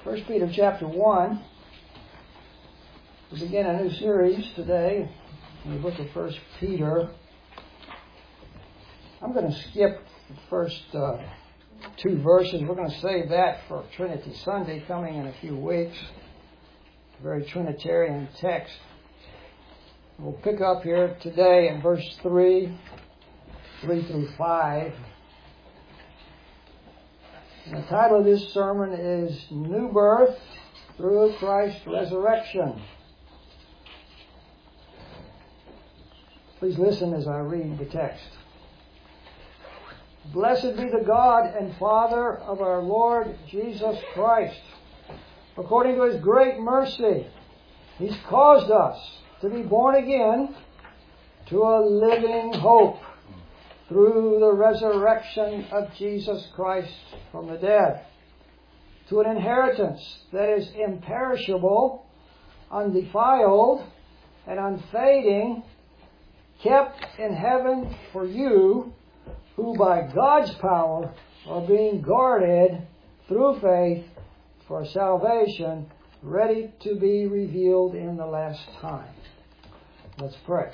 1 Peter chapter 1. We begin a new series today in the book of 1 Peter. I'm going to skip the first two verses. We're going to save that for Trinity Sunday coming in a few weeks. A very Trinitarian text. We'll pick up here today in verse 3 through 5. And the title of this sermon is New Birth Through Christ's Resurrection. Please listen as I read the text. Blessed be the God and Father of our Lord Jesus Christ. According to His great mercy, He's caused us to be born again to a living hope through the resurrection of Jesus Christ from the dead, to an inheritance that is imperishable, undefiled, and unfading, kept in heaven for you, who by God's power are being guarded through faith for salvation, ready to be revealed in the last time. Let's pray.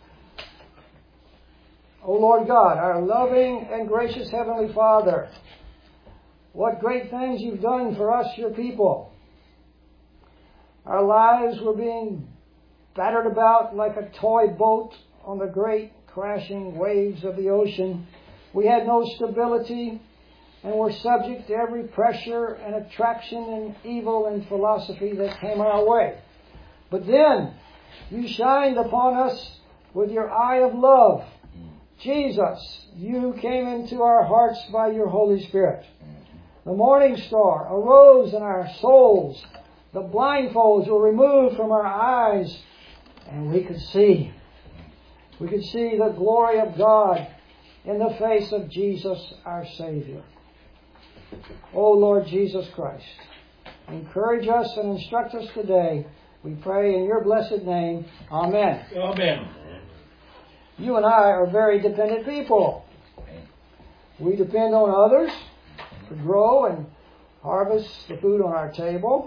O Lord God, our loving and gracious Heavenly Father, what great things You've done for us, Your people. Our lives were being battered about like a toy boat on the great crashing waves of the ocean. We had no stability and were subject to every pressure and attraction and evil and philosophy that came our way. But then You shined upon us with Your eye of love. Jesus, You came into our hearts by Your Holy Spirit. The morning star arose in our souls. The blindfolds were removed from our eyes, and we could see. We could see the glory of God in the face of Jesus, our Savior. O Lord Jesus Christ, encourage us and instruct us today. We pray in Your blessed name. Amen. Amen. You and I are very dependent people. We depend on others to grow and harvest the food on our table.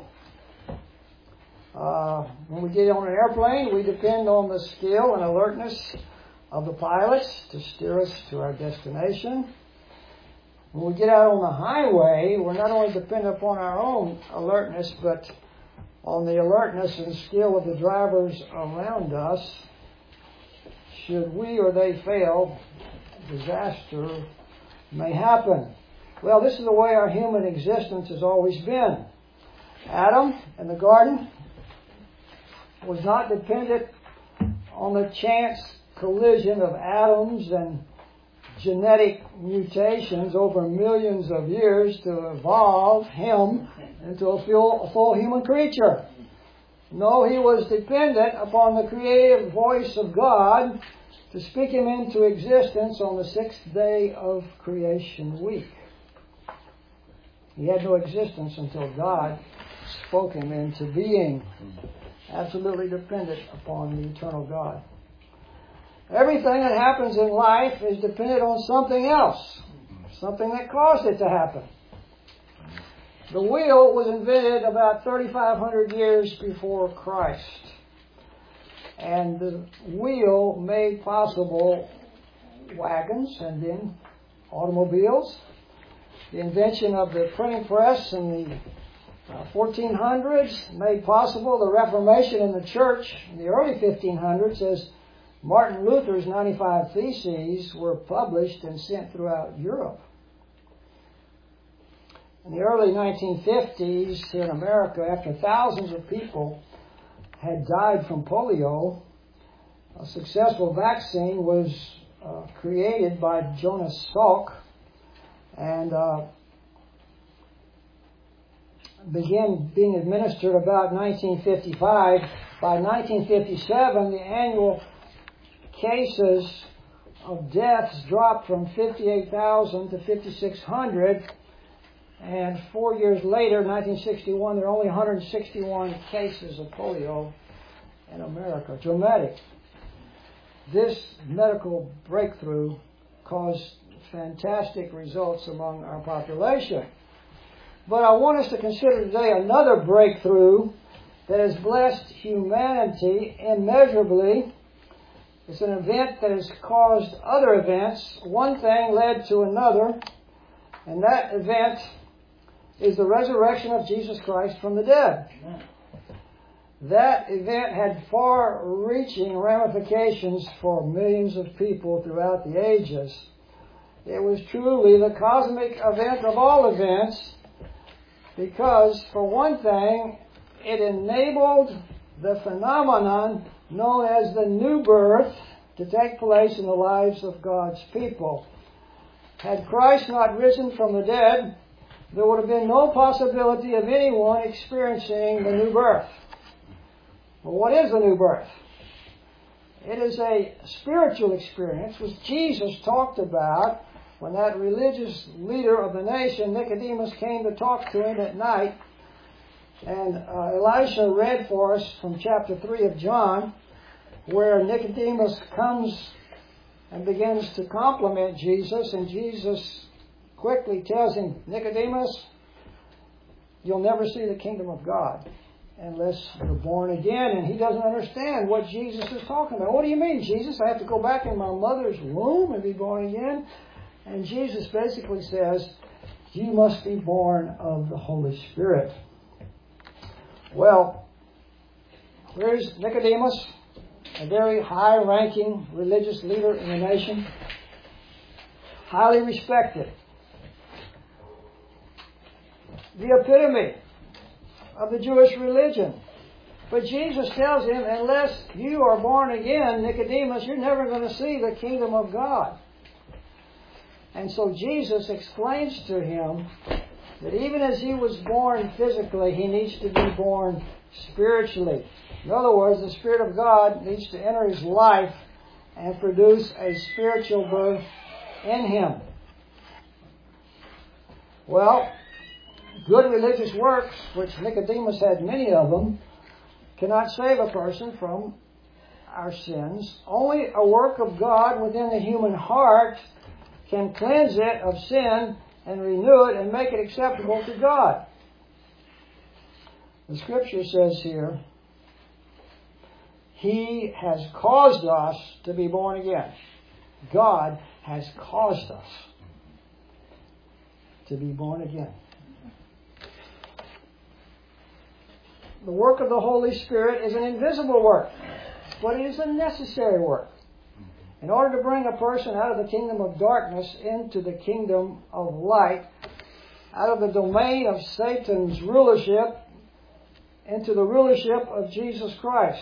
When we get on an airplane, we depend on the skill and alertness of the pilots to steer us to our destination. When we get out on the highway, we're not only dependent upon our own alertness, but on the alertness and skill of the drivers around us. Should we or they fail, disaster may happen. Well, this is the way our human existence has always been. Adam in the garden was not dependent on the chance collision of atoms and genetic mutations over millions of years to evolve him into a full human creature. No, he was dependent upon the creative voice of God to speak him into existence on the sixth day of creation week. He had no existence until God spoke him into being. Absolutely dependent upon the eternal God. Everything that happens in life is dependent on something else. Something that caused it to happen. The wheel was invented about 3,500 years before Christ. And the wheel made possible wagons and then automobiles. The invention of the printing press in the 1400s made possible the Reformation in the church in the early 1500s, as Martin Luther's 95 Theses were published and sent throughout Europe. In the early 1950s here in America, after thousands of people had died from polio, a successful vaccine was created by Jonas Salk and began being administered about 1955. By 1957, the annual cases of deaths dropped from 58,000 to 5,600. And 4 years later, 1961, there are only 161 cases of polio in America. Dramatic. This medical breakthrough caused fantastic results among our population. But I want us to consider today another breakthrough that has blessed humanity immeasurably. It's an event that has caused other events. One thing led to another, and that event is the resurrection of Jesus Christ from the dead. Amen. That event had far-reaching ramifications for millions of people throughout the ages. It was truly the cosmic event of all events because, for one thing, it enabled the phenomenon known as the new birth to take place in the lives of God's people. Had Christ not risen from the dead, there would have been no possibility of anyone experiencing the new birth. Well, what is the new birth? It is a spiritual experience which Jesus talked about when that religious leader of the nation, Nicodemus, came to talk to him at night. And Elisha read for us from chapter 3 of John, where Nicodemus comes and begins to compliment Jesus, and Jesus quickly tells him, Nicodemus, you'll never see the kingdom of God unless you're born again. And he doesn't understand what Jesus is talking about. What do you mean, Jesus? I have to go back in my mother's womb and be born again? And Jesus basically says, you must be born of the Holy Spirit. Well, here's Nicodemus, a very high-ranking religious leader in the nation, highly respected. The epitome of the Jewish religion. But Jesus tells him, unless you are born again, Nicodemus, you're never going to see the kingdom of God. And so Jesus explains to him that even as he was born physically, he needs to be born spiritually. In other words, the Spirit of God needs to enter his life and produce a spiritual birth in him. Well, good religious works, which Nicodemus had many of them, cannot save a person from our sins. Only a work of God within the human heart can cleanse it of sin and renew it and make it acceptable to God. The Scripture says here, He has caused us to be born again. God has caused us to be born again. The work of the Holy Spirit is an invisible work, but it is a necessary work. In order to bring a person out of the kingdom of darkness into the kingdom of light, out of the domain of Satan's rulership into the rulership of Jesus Christ.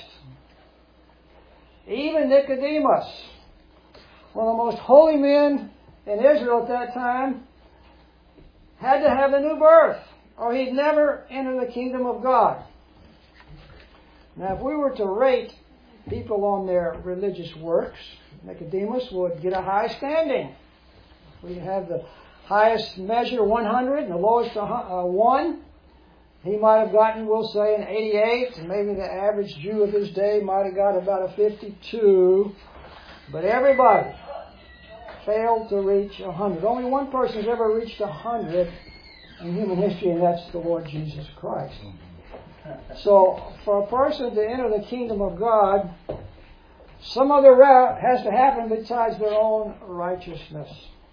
Even Nicodemus, one of the most holy men in Israel at that time, had to have a new birth, or he'd never enter the kingdom of God. Now, if we were to rate people on their religious works, Nicodemus would get a high standing. We have the highest measure, 100, and the lowest, 1. He might have gotten, we'll say, an 88, and maybe the average Jew of his day might have got about a 52. But everybody failed to reach 100. Only one person has ever reached 100 in human history, and that's the Lord Jesus Christ. So, for a person to enter the kingdom of God, some other route has to happen besides their own righteousness.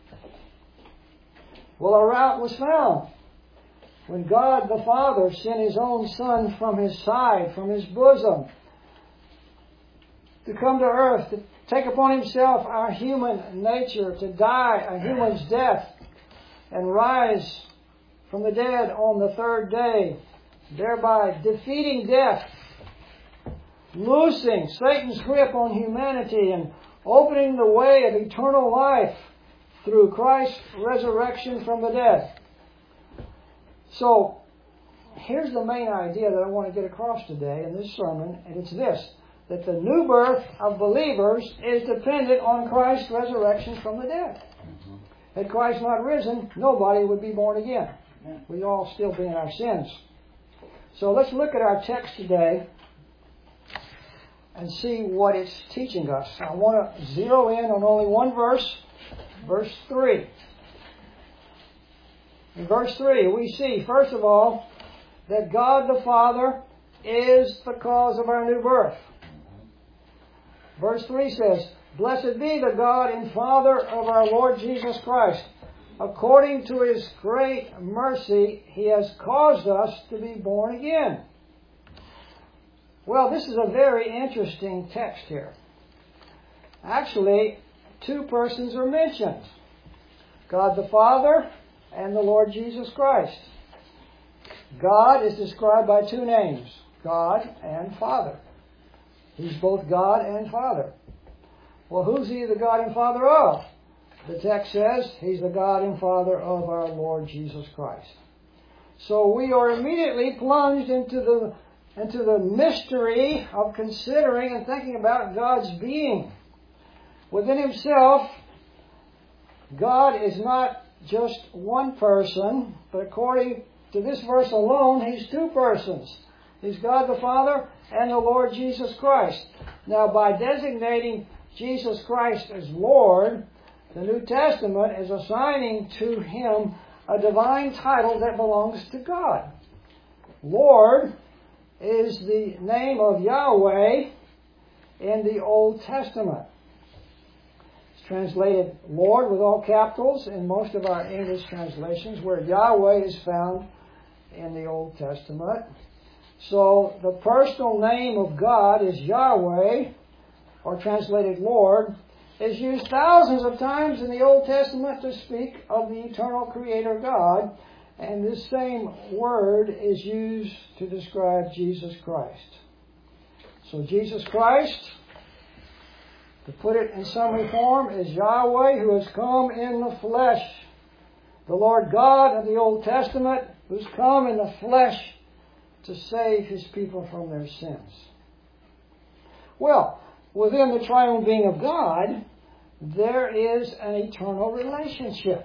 Well, a route was found when God the Father sent His own Son from His side, from His bosom, to come to earth, to take upon Himself our human nature, to die a human's death, and rise from the dead on the third day, thereby defeating death, loosing Satan's grip on humanity, and opening the way of eternal life through Christ's resurrection from the dead. So, here's the main idea that I want to get across today in this sermon, and it's this, that the new birth of believers is dependent on Christ's resurrection from the dead. Had Christ not risen, nobody would be born again. We'd all still be in our sins. So let's look at our text today and see what it's teaching us. I want to zero in on only one verse, verse 3. In verse 3, we see, first of all, that God the Father is the cause of our new birth. Verse 3 says, "Blessed be the God and Father of our Lord Jesus Christ. According to His great mercy, He has caused us to be born again." Well, this is a very interesting text here. Actually, two persons are mentioned. God the Father and the Lord Jesus Christ. God is described by two names, God and Father. He's both God and Father. Well, who's He the God and Father of? The text says He's the God and Father of our Lord Jesus Christ. So we are immediately plunged into the mystery of considering and thinking about God's being. Within Himself, God is not just one person, but according to this verse alone, He's two persons. He's God the Father and the Lord Jesus Christ. Now, by designating Jesus Christ as Lord, the New Testament is assigning to Him a divine title that belongs to God. Lord is the name of Yahweh in the Old Testament. It's translated Lord with all capitals in most of our English translations, where Yahweh is found in the Old Testament. So the personal name of God is Yahweh, or translated Lord, is used thousands of times in the Old Testament to speak of the eternal Creator God, and this same word is used to describe Jesus Christ. So Jesus Christ, to put it in summary form, is Yahweh who has come in the flesh. The Lord God of the Old Testament who's come in the flesh to save His people from their sins. Well, within the triune being of God, there is an eternal relationship.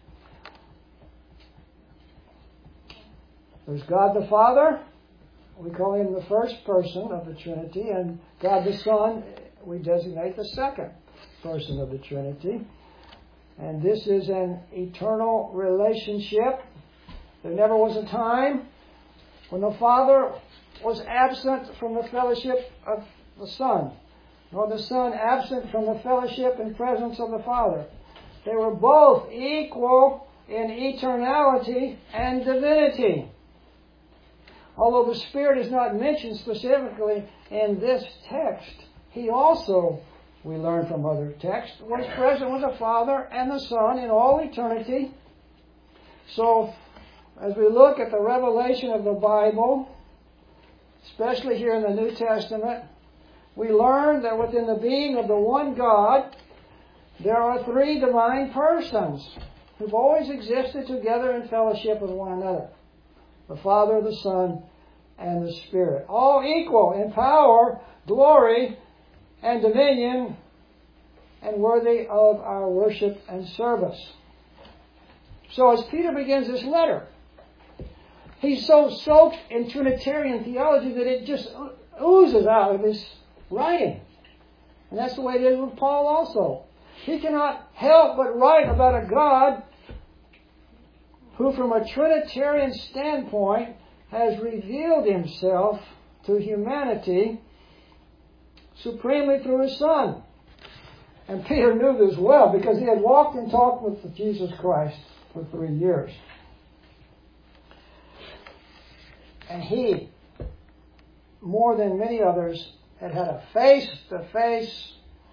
There's God the Father. We call Him the first person of the Trinity, and God the Son, we designate the second person of the Trinity. And this is an eternal relationship. There never was a time when the Father was absent from the fellowship of the Son, nor the Son absent from the fellowship and presence of the Father. They were both equal in eternality and divinity. Although the Spirit is not mentioned specifically in this text, He also, we learn from other texts, was present with the Father and the Son in all eternity. So, as we look at the revelation of the Bible, especially here in the New Testament, we learn that within the being of the one God, there are three divine persons who've always existed together in fellowship with one another. The Father, the Son, and the Spirit. All equal in power, glory, and dominion, and worthy of our worship and service. So as Peter begins this letter, he's so soaked in Trinitarian theology that it just oozes out of his writing. And that's the way it is with Paul also. He cannot help but write about a God who, from a Trinitarian standpoint, has revealed Himself to humanity supremely through His Son. And Peter knew this well because he had walked and talked with Jesus Christ for 3 years. And he, more than many others, had a face-to-face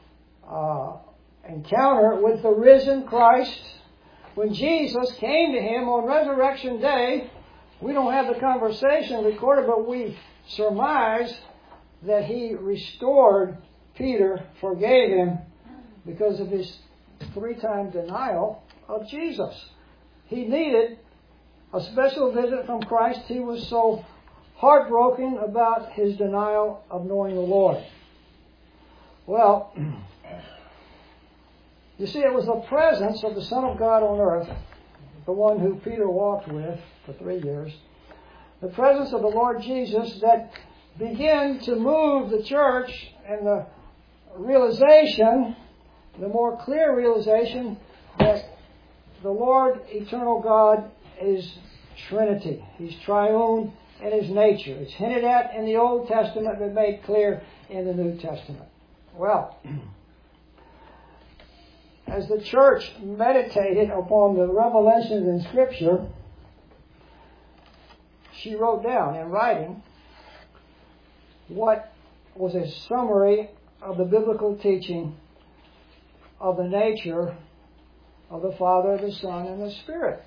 encounter with the risen Christ. When Jesus came to him on Resurrection Day, we don't have the conversation recorded, but we surmise that He restored Peter, forgave him because of his 3-time denial of Jesus. He needed a special visit from Christ. He was so heartbroken about his denial of knowing the Lord. Well, you see, it was the presence of the Son of God on earth, the one who Peter walked with for 3 years, the presence of the Lord Jesus that began to move the church and the realization, the more clear realization, that the Lord, eternal God, His Trinity. He's triune in His nature. It's hinted at in the Old Testament but made clear in the New Testament. Well, as the church meditated upon the revelations in Scripture, she wrote down in writing what was a summary of the biblical teaching of the nature of the Father, the Son, and the Spirit.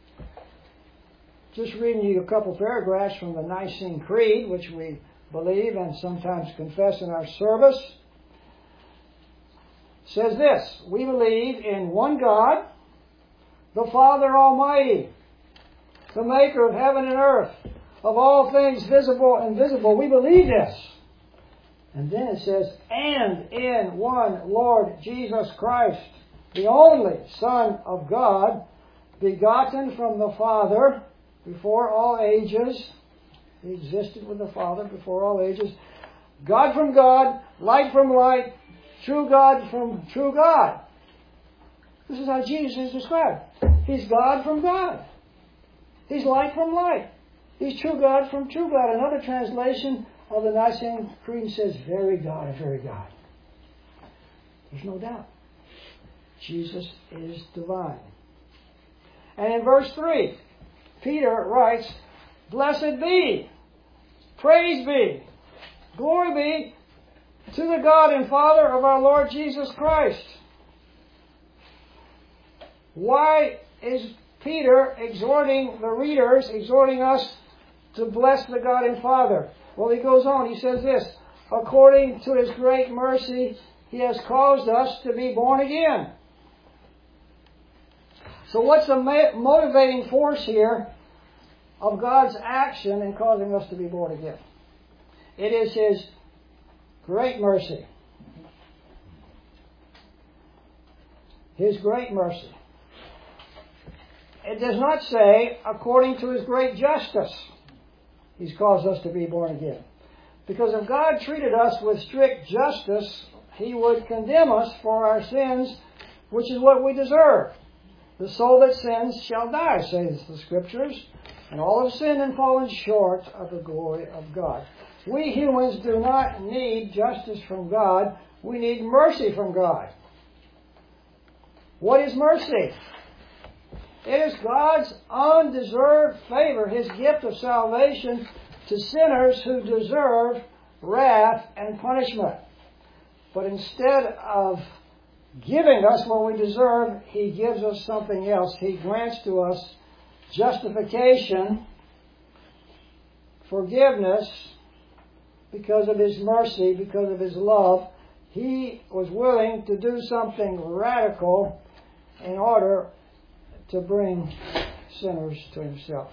Just reading you a couple paragraphs from the Nicene Creed, which we believe and sometimes confess in our service, says this: we believe in one God, the Father Almighty, the maker of heaven and earth, of all things visible and invisible. We believe this. And then it says, and in one Lord Jesus Christ, the only Son of God, begotten from the Father before all ages. He existed with the Father before all ages. God from God, light from light, true God from true God. This is how Jesus is described. He's God from God. He's light from light. He's true God from true God. Another translation of the Nicene Creed says, very God of very God. There's no doubt. Jesus is divine. And in verse 3, Peter writes, blessed be, praise be, glory be to the God and Father of our Lord Jesus Christ. Why is Peter exhorting the readers, exhorting us to bless the God and Father? Well, he goes on. He says this: according to His great mercy, He has caused us to be born again. So what's the motivating force here of God's action in causing us to be born again? It is His great mercy. His great mercy. It does not say, according to His great justice, He's caused us to be born again. Because if God treated us with strict justice, He would condemn us for our sins, which is what we deserve. The soul that sins shall die, says the Scriptures, and all have sinned and fallen short of the glory of God. We humans do not need justice from God. We need mercy from God. What is mercy? It is God's undeserved favor, His gift of salvation to sinners who deserve wrath and punishment. But instead of giving us what we deserve, He gives us something else. He grants to us justification, forgiveness, because of His mercy, because of His love. He was willing to do something radical in order to bring sinners to Himself.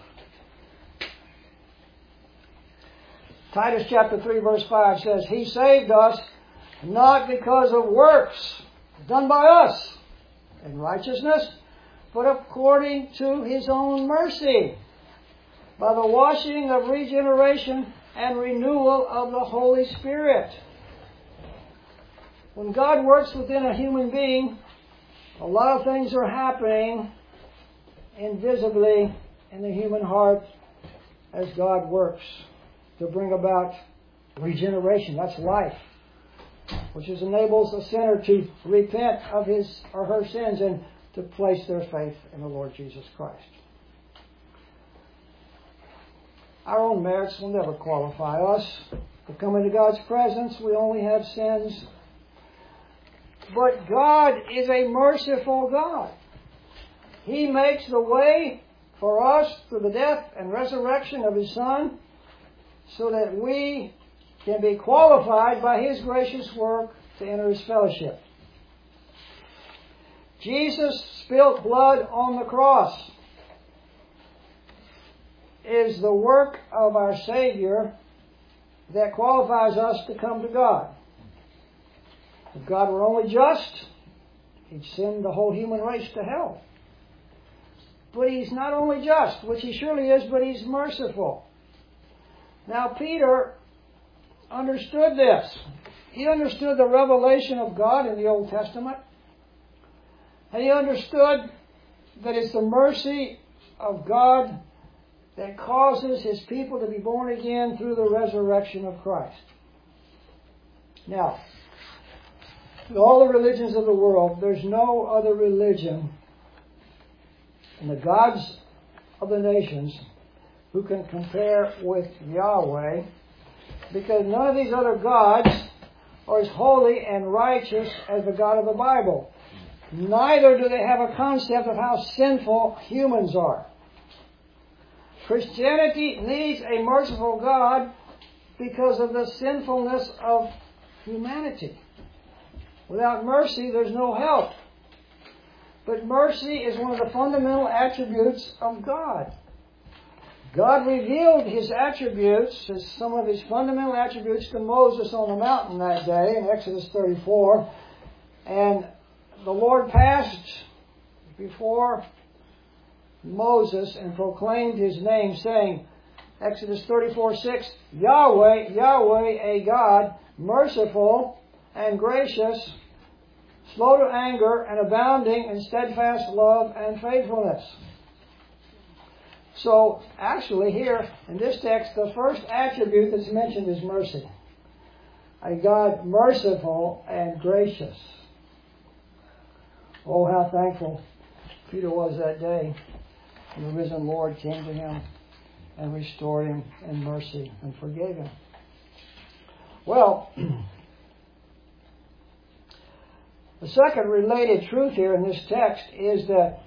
Titus chapter 3 verse 5 says, He saved us not because of works done by us in righteousness, but according to His own mercy, by the washing of regeneration and renewal of the Holy Spirit. When God works within a human being, a lot of things are happening invisibly in the human heart as God works to bring about regeneration. That's life, which enables a sinner to repent of his or her sins and to place their faith in the Lord Jesus Christ. Our own merits will never qualify us to come into God's presence. We only have sins. But God is a merciful God. He makes the way for us through the death and resurrection of His Son so that we can be qualified by His gracious work to enter His fellowship. Jesus' spilt blood on the cross is the work of our Savior that qualifies us to come to God. If God were only just, He'd send the whole human race to hell. But He's not only just, which He surely is, but He's merciful. Now Peter understood this. He understood the revelation of God in the Old Testament. And he understood that it's the mercy of God that causes His people to be born again through the resurrection of Christ. Now, in all the religions of the world, there's no other religion in the gods of the nations who can compare with Yahweh, because none of these other gods are as holy and righteous as the God of the Bible. Neither do they have a concept of how sinful humans are. Christianity needs a merciful God because of the sinfulness of humanity. Without mercy, there's no help. But mercy is one of the fundamental attributes of God. God revealed His attributes, some of His fundamental attributes, to Moses on the mountain that day in Exodus 34. And the Lord passed before Moses and proclaimed His name, saying, Exodus 34:6, Yahweh, Yahweh, a God, merciful and gracious, slow to anger, and abounding in steadfast love and faithfulness. So, actually here, in this text, the first attribute that's mentioned is mercy. A God merciful and gracious. Oh, how thankful Peter was that day when the risen Lord came to him and restored him in mercy and forgave him. Well, the second related truth here in this text is that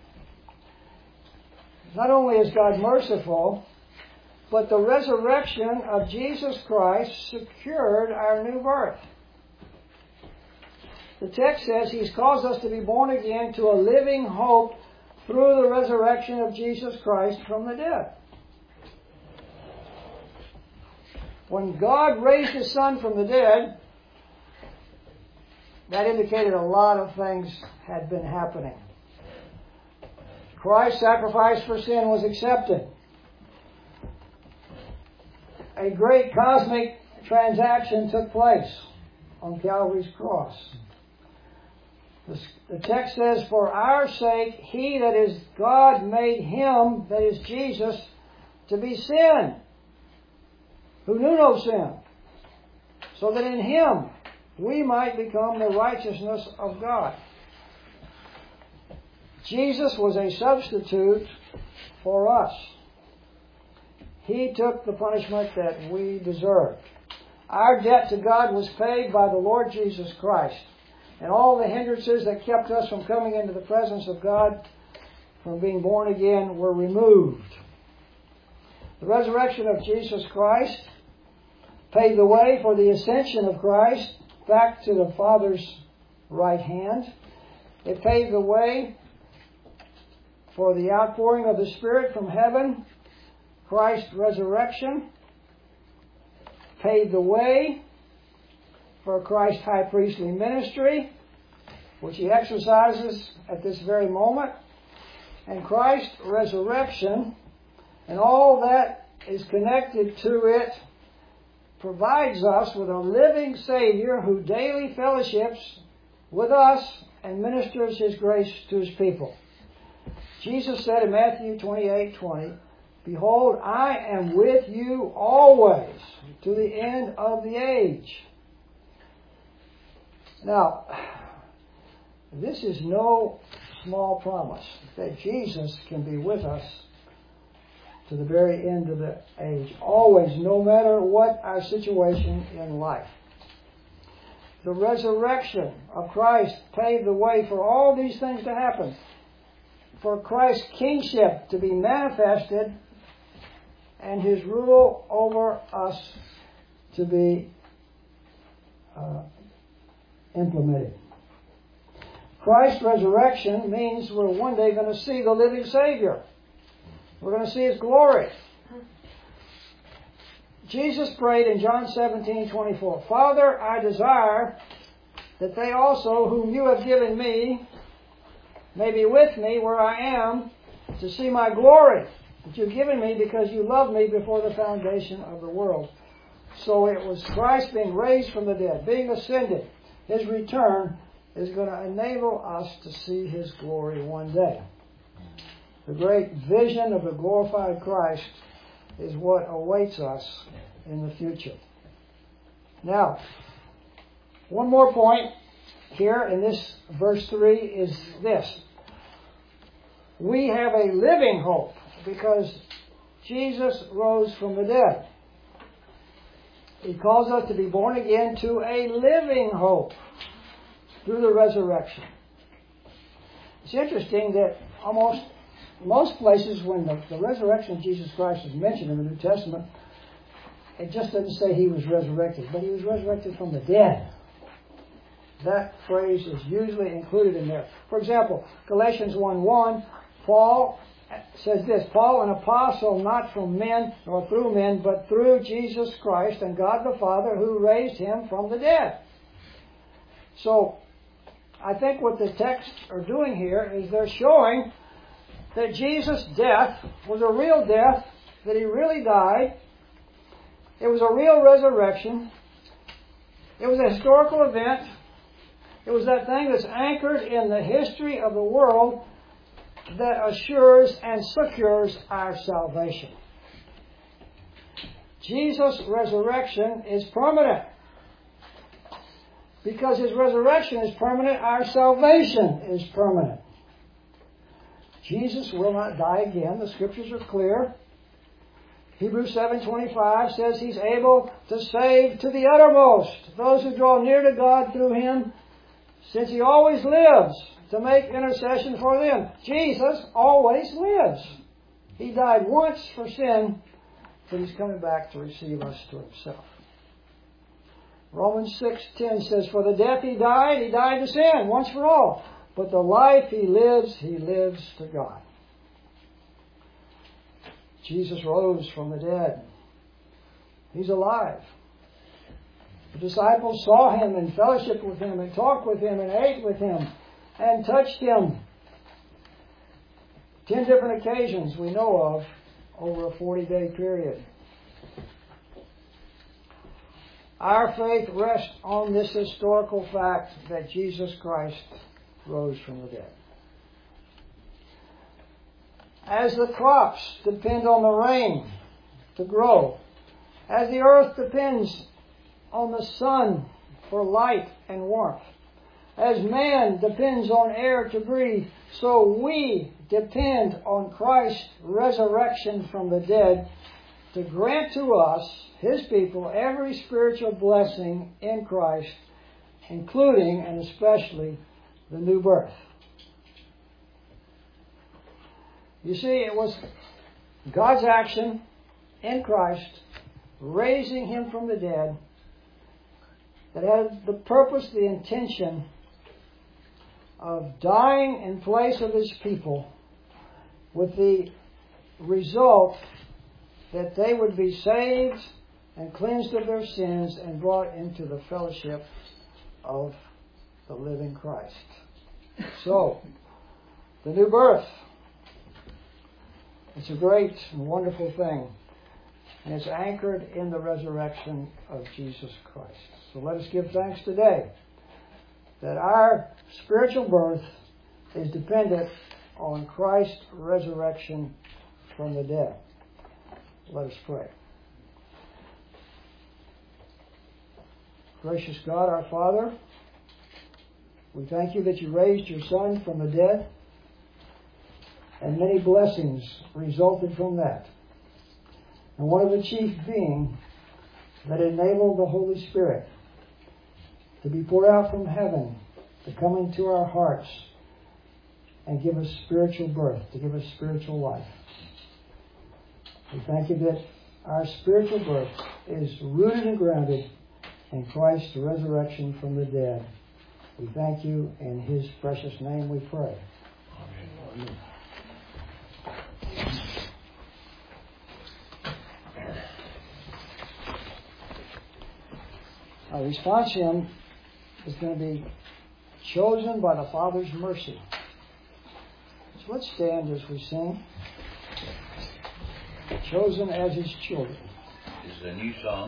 not only is God merciful, but the resurrection of Jesus Christ secured our new birth. The text says He's caused us to be born again to a living hope through the resurrection of Jesus Christ from the dead. When God raised His Son from the dead, that indicated a lot of things had been happening. Christ's sacrifice for sin was accepted. A great cosmic transaction took place on Calvary's cross. The text says, for our sake, He, that is God, made Him, that is Jesus, to be sin, who knew no sin, so that in Him we might become the righteousness of God. Jesus was a substitute for us. He took the punishment that we deserved. Our debt to God was paid by the Lord Jesus Christ. And all the hindrances that kept us from coming into the presence of God, from being born again, were removed. The resurrection of Jesus Christ paved the way for the ascension of Christ back to the Father's right hand. It paved the way for the outpouring of the Spirit from heaven. Christ's resurrection paved the way for Christ's high priestly ministry, which He exercises at this very moment. And Christ's resurrection and all that is connected to it provides us with a living Savior who daily fellowships with us and ministers His grace to His people. Jesus said in Matthew 28:20, Behold, I am with you always to the end of the age. Now, this is no small promise that Jesus can be with us to the very end of the age. Always, no matter what our situation in life. The resurrection of Christ paved the way for all these things to happen. For Christ's kingship to be manifested and His rule over us to be implemented. Christ's resurrection means we're one day going to see the living Savior. We're going to see His glory. Jesus prayed in John 17:24, Father, I desire that they also whom you have given me may be with me where I am to see my glory that you've given me because you loved me before the foundation of the world. So it was Christ being raised from the dead, being ascended. His return is going to enable us to see His glory one day. The great vision of the glorified Christ is what awaits us in the future. Now, one more point here in this verse 3 is this. We have a living hope because Jesus rose from the dead. He calls us to be born again to a living hope through the resurrection. It's interesting that most places when the resurrection of Jesus Christ is mentioned in the New Testament, it just doesn't say He was resurrected, but He was resurrected from the dead. That phrase is usually included in there. For example, Galatians 1:1, Paul says this, Paul, an apostle, not from men nor through men, but through Jesus Christ and God the Father who raised Him from the dead. So, I think what the texts are doing here is they're showing that Jesus' death was a real death, that He really died. It was a real resurrection. It was a historical event. It was that thing that's anchored in the history of the world that assures and secures our salvation. Jesus' resurrection is permanent. Because His resurrection is permanent, our salvation is permanent. Jesus will not die again. The Scriptures are clear. Hebrews 7:25 says He's able to save to the uttermost those who draw near to God through Him, since He always lives to make intercession for them. Jesus always lives. He died once for sin, but He's coming back to receive us to Himself. Romans 6:10 says, for the death He died to sin once for all. But the life He lives to God. Jesus rose from the dead. He's alive. The disciples saw Him and fellowshiped with Him and talked with Him and ate with Him and touched Him. 10 different occasions we know of over a 40-day period. Our faith rests on this historical fact that Jesus Christ rose from the dead. As the crops depend on the rain to grow, as the earth depends on the sun for light and warmth, as man depends on air to breathe, so we depend on Christ's resurrection from the dead to grant to us, His people, every spiritual blessing in Christ, including and especially the new birth. You see, it was God's action in Christ, raising Him from the dead, that had the purpose, the intention of dying in place of His people, with the result that they would be saved and cleansed of their sins and brought into the fellowship of the living Christ. So, the new birth. It's a great and wonderful thing. And it's anchored in the resurrection of Jesus Christ. So let us give thanks today that our spiritual birth is dependent on Christ's resurrection from the dead. Let us pray. Gracious God, our Father, we thank You that You raised Your Son from the dead, and many blessings resulted from that. And one of the chief being that enabled the Holy Spirit to be poured out from heaven, to come into our hearts and give us spiritual birth, to give us spiritual life. We thank You that our spiritual birth is rooted and grounded in Christ's resurrection from the dead. We thank You. In His precious name we pray. Amen. Our response hymn is going to be chosen by the Father's mercy. So let's stand as we sing. Chosen as His children. This is a new song.